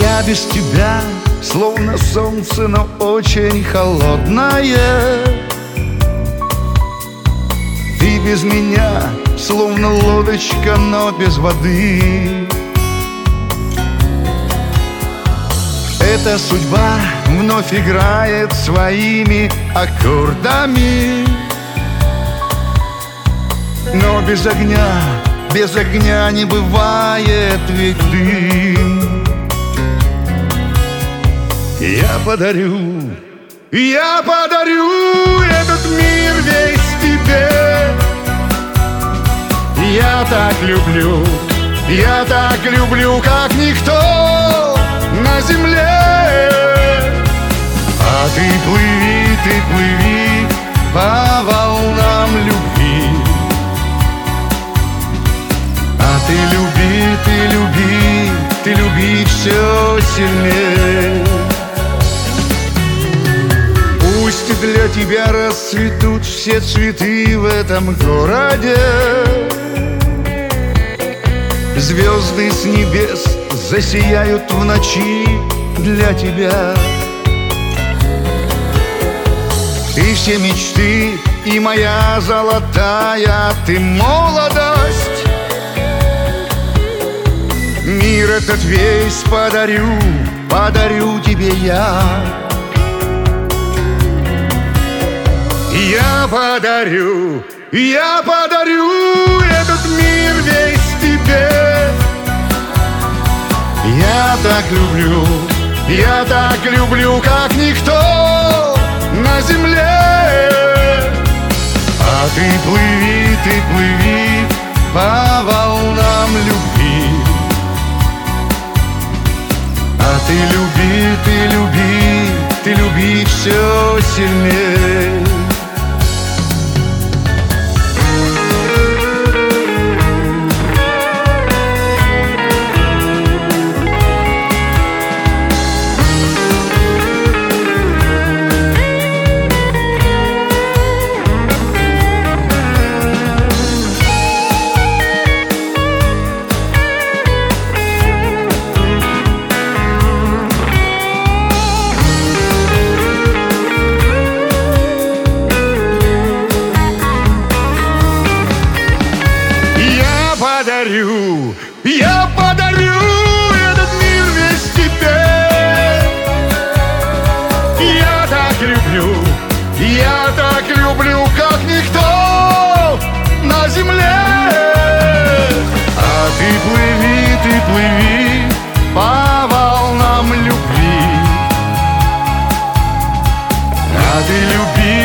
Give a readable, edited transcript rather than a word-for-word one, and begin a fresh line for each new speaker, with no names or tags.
Я без тебя словно солнце, но очень холодное. Ты без меня словно лодочка, но без воды. Эта судьба вновь играет своими аккордами. Но без огня не бывает ведь дым. Я подарю этот мир весь тебе. Я так люблю, как никто на земле. А ты плыви по волнам любви. А ты люби все сильнее. Пусть для тебя расцветут все цветы в этом городе. Звезды с небес засияют в ночи для тебя. Ты все мечты и моя золотая ты молодость. Мир этот весь подарю тебе я. Я подарю этот мир весь тебе. Я так люблю, как никто на земле. А ты плыви по волнам любви. А ты люби все сильнее. Я подарю этот мир весь тебе. Я так люблю, как никто на земле. А ты плыви по волнам любви. А ты люби